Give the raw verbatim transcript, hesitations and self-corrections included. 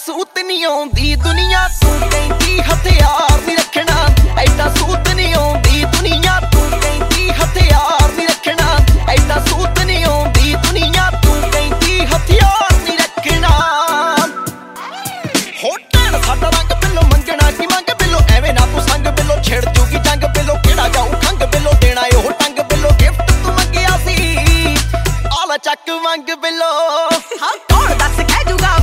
ਸੂਤ ਨਹੀਂ ਆਉਂਦੀ ਦੁਨੀਆ ਤੂੰ ਕਹਿੰਦੀ ਹਥਿਆਰ ਨਹੀਂ ਰੱਖਣਾ ਐਡਾ ਸੂਤ ਨਹੀਂ ਆਉਂਦੀ ਦੁਨੀਆ ਤੂੰ ਕਹਿੰਦੀ ਹਥਿਆਰ ਨਹੀਂ ਰੱਖਣਾ ਐਡਾ ਸੂਤ ਨਹੀਂ ਆਉਂਦੀ ਦੁਨੀਆ ਤੂੰ ਕਹਿੰਦੀ ਹਥਿਆਰ ਨਹੀਂ ਰੱਖਣਾ ਹੋ ਟੈਣ ਸਾਡਾ ਰੰਗ ਬਿੱਲੋ ਮੰਗਣਾ ਕੀ ਮੰਗ ਬਿੱਲੋ ਐਵੇਂ ਨਾ ਤੂੰ ਸੰਗ ਬਿੱਲੋ ਛਿੜ ਜੂਗੀ ਜੰਗ ਬਿੱਲੋ ਕਿਹੜਾ ਜਾਊ ਖੰਗ ਬਿੱਲੋ ਦੇਣਾ ਉਹ ਟੰਗ ਬਿੱਲੋ ਗਿਫਟ ਤੂੰ ਮੰਗਿਆ ਸੀ ਆਲਾ ਚੱਕ ਮੰਗ ਬਿੱਲੋ